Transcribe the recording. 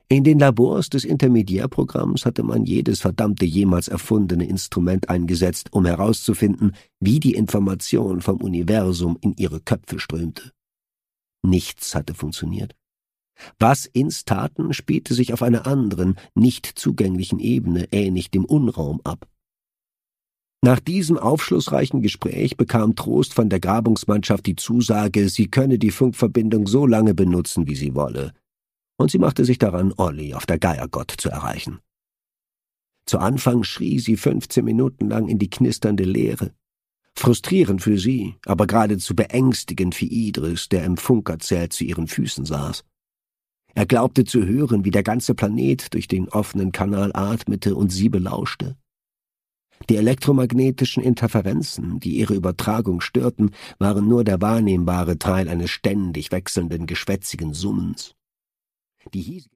In den Labors des Intermediärprogramms hatte man jedes verdammte jemals erfundene Instrument eingesetzt, um herauszufinden, wie die Information vom Universum in ihre Köpfe strömte. Nichts hatte funktioniert. Was Inns taten, spielte sich auf einer anderen, nicht zugänglichen Ebene, ähnlich dem Unraum, ab. Nach diesem aufschlussreichen Gespräch bekam Trost von der Grabungsmannschaft die Zusage, sie könne die Funkverbindung so lange benutzen, wie sie wolle. Und sie machte sich daran, Olli auf der Geiergott zu erreichen. Zu Anfang schrie sie 15 Minuten lang in die knisternde Leere. Frustrierend für sie, aber geradezu beängstigend für Idris, der im Funkerzelt zu ihren Füßen saß. Er glaubte zu hören, wie der ganze Planet durch den offenen Kanal atmete und sie belauschte. Die elektromagnetischen Interferenzen, die ihre Übertragung störten, waren nur der wahrnehmbare Teil eines ständig wechselnden, geschwätzigen Summens. Die